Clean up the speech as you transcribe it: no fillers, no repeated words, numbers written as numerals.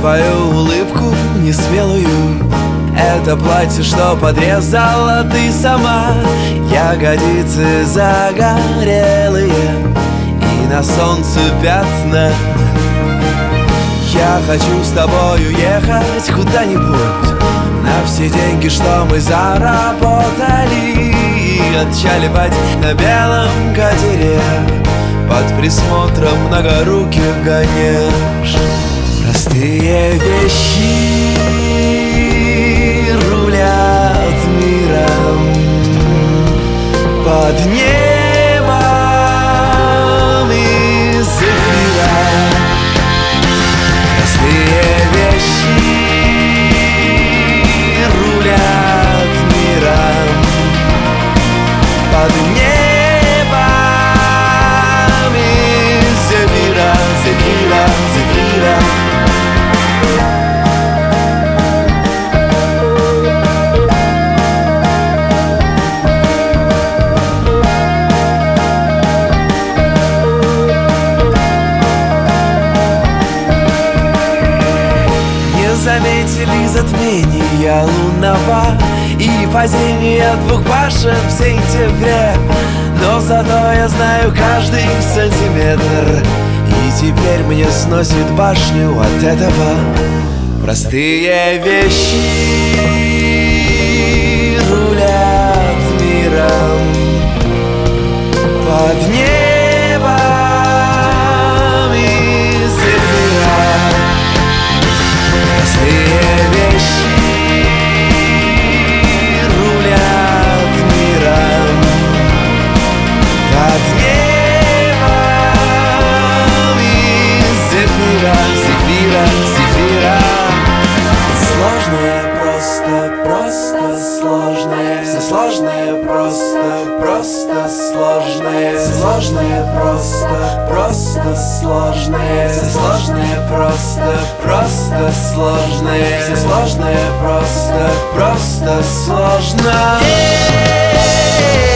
твою улыбку несмелую, это платье, что подрезала ты сама, ягодицы загорелые и на солнце пятна. Я хочу с тобою ехать куда-нибудь на все деньги, что мы заработали, и отчаливать на белом катере под присмотром многоруких гонеж. Простые вещи рулят миром под небом из эфира. Простые вещи рулят миром под небом из эфира, зефира, зефира. Заметили затмения лунного и падение двух башен в сентябре, но зато я знаю каждый сантиметр, и теперь мне сносит башню от этого. Простые вещи рулят миром под небом из эфира. Простые вещи рулят миром под небом из эфира, зефира, зефира. Сложное просто, просто сложное, все сложное просто, просто сложное, сложное просто, просто сложное, все сложное просто, просто сложное, все сложное просто, просто сложное.